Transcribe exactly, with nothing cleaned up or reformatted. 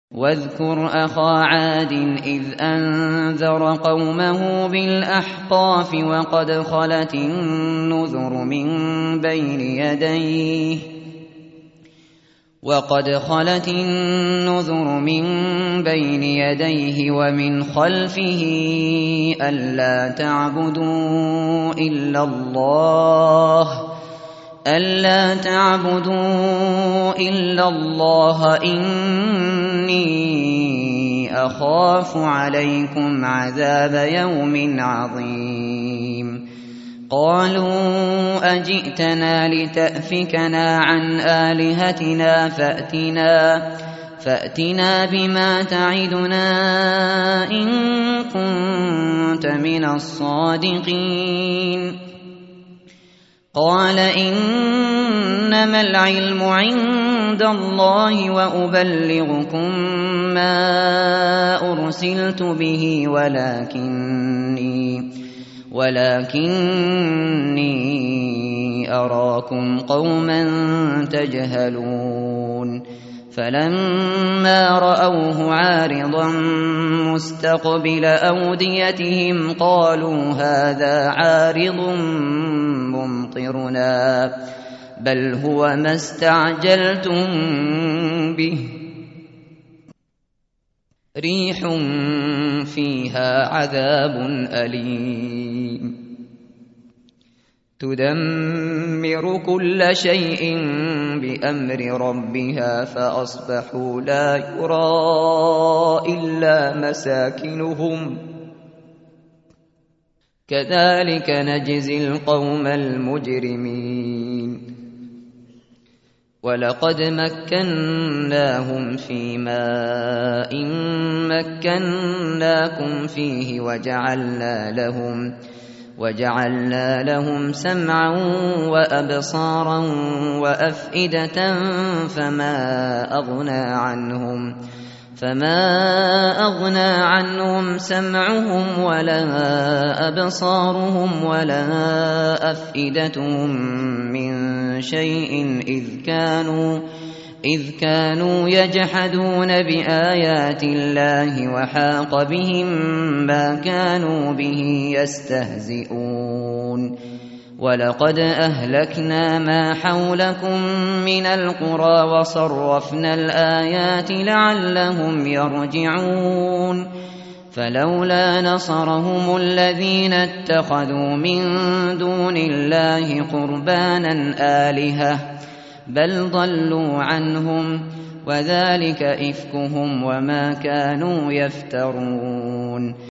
واذكر أخا عاد إذ أنذر قومه بالأحقاف وقد خلت النذر من بين يديه وقد خلت النذر من بين يديه ومن خلفه ألا تعبدوا إلا الله ألا تعبدوا إلا الله إني أخاف عليكم عذاب يوم عظيم قالوا أجئتنا لتأفكنا عن آلهتنا فأتنا فأتنا بما تعدنا إن كنت من الصادقين قال إنما العلم عند الله وأبلغكم ما أرسلت به ولكني ولكني أراكم قوما تجهلون فلما رأوه عارضا مستقبل أوديتهم قالوا هذا عارض ممطرنا بل هو ما استعجلتم به ريح فيها عذاب أليم تدمر كل شيء بأمر ربها فأصبحوا لا يرى إلا مساكنهم كذلك نجزي القوم المجرمين ولقد مكناهم في ماء مكناكم فيه وجعلنا لهم وجعلنا لهم سمعا وأبصارا وأفئدة فما أغنى عنهم فما أغنى عنهم سمعهم ولا أبصارهم ولا أفئدتهم من شيء إذ كانوا إذ كانوا يجحدون بآيات الله وحاق بهم ما كانوا به يستهزئون ولقد أهلكنا ما حولكم من القرى وصرفنا الآيات لعلهم يرجعون فلولا نصرهم الذين اتخذوا من دون الله قربانا آلهة بل ضلوا عنهم وذلك إفكهم وما كانوا يفترون